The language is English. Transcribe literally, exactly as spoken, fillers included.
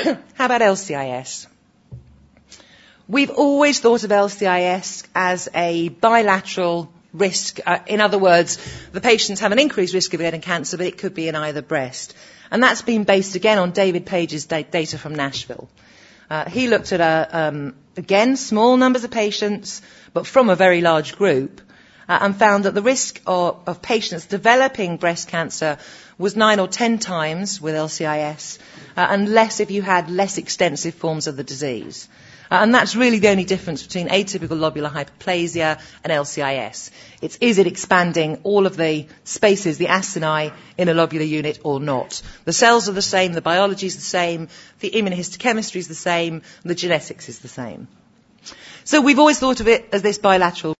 How about L C I S? We've always thought of L C I S as a bilateral risk. Uh, in other words, the patients have an increased risk of getting cancer, but it could be in either breast. And that's been based, again, on David Page's da- data from Nashville. Uh, he looked at, a, um, again, small numbers of patients, but from a very large group, uh, and found that the risk of, of patients developing breast cancer was nine or ten times with L C I S, uh, and less if you had less extensive forms of the disease. Uh, and that's really the only difference between atypical lobular hyperplasia and L C I S. It's, is it expanding all of the spaces, the acini, in a lobular unit or not? The cells are the same, the biology is the same, the immunohistochemistry is the same, and the genetics is the same. So we've always thought of it as this bilateral